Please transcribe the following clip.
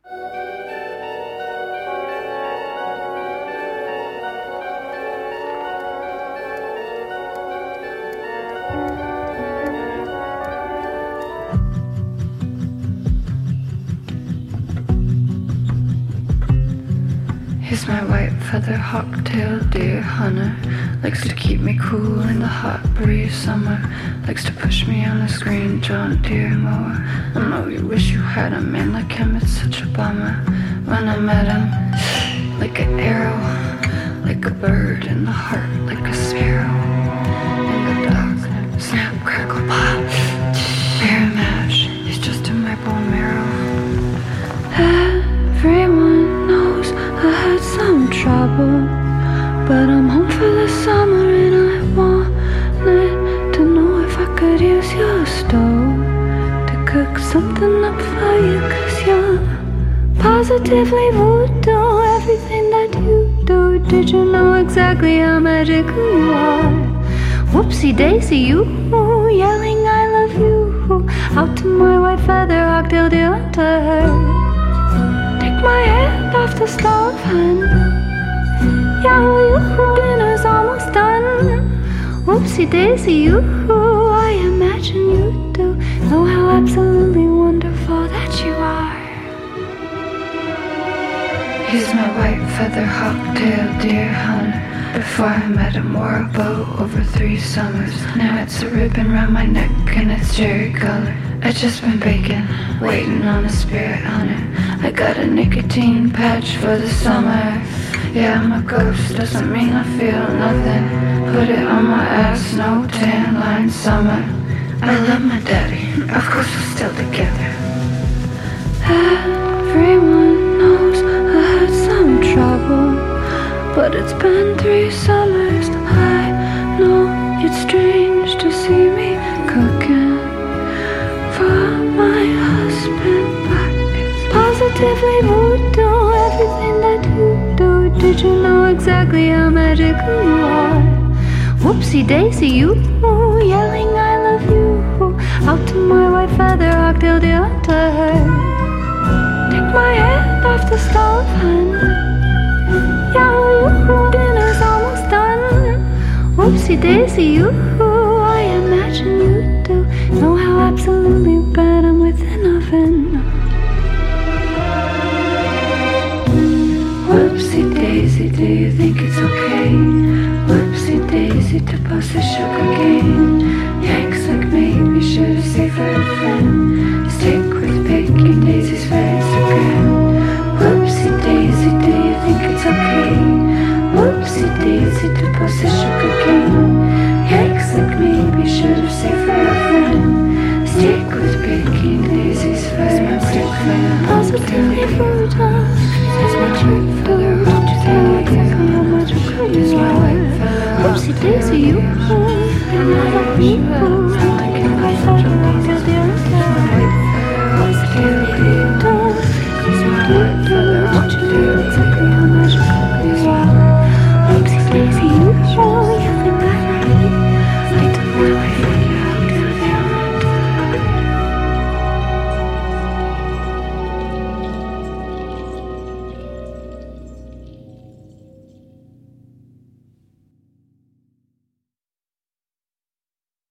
He's my white feather hawk-tailed deer hunter. Likes to keep me cool in the hot breeze summer. Likes to push me on his green John Deere mower. I know you wish you had a man like him, it's such a bummer. When I met him, like an arrow, like a bird in the heart, like a sparrow. In the dark, snap, crackle, pop, bear match, he's just in my bone marrow. Everyone knows I had some trouble, but I'm home for the summer and I wanted to know if I could use your stove to cook something up for you, 'cause you're positively voodoo, everything that you do. Did you know exactly how magical you are? Whoopsie daisy, you yelling I love you out to my white feather hawk-tailed deer hunter. Take my hand off the stove and yeah, dinner's almost done. Whoopsie daisy, you, I imagine you do know how absolutely wonderful that you are. He's my white feather hawk-tailed deer hunter. Before I met him, wore a bow over 3 summers. Now it's a ribbon round my neck and it's cherry color. I just been baking, waiting on a spirit hunter. I got a nicotine patch for the summer. Yeah, I'm a ghost, doesn't mean I feel nothing. Put it on my ass, no tan line summer. I love my daddy, of course we're still together. Everyone knows I had some trouble, but it's been 3 summers. I know it's strange to see me cooking for my husband, but it's positively voodoo, everything that you do. Did you know exactly how magical you are? Whoopsie daisy, you yelling I love you out to my white feather hawk-tailed deer hunter. Take my hand off the stove and yeah, dinner's almost done. Whoopsie daisy, you, I imagine you do know how absolutely bad I'm with an oven. Whoopsie daisy, do you think it's okay? Whoopsie daisy to bust a sugar cane. Yanks like me, be sure to say for a friend. Steak with bacon, daisy's face again. Whoopsie daisy, do you think it's okay? Whoopsie daisy to bust a sugar cane. Yanks like me, be sure to say for a friend. Steak with bacon, daisy's face again. Positively for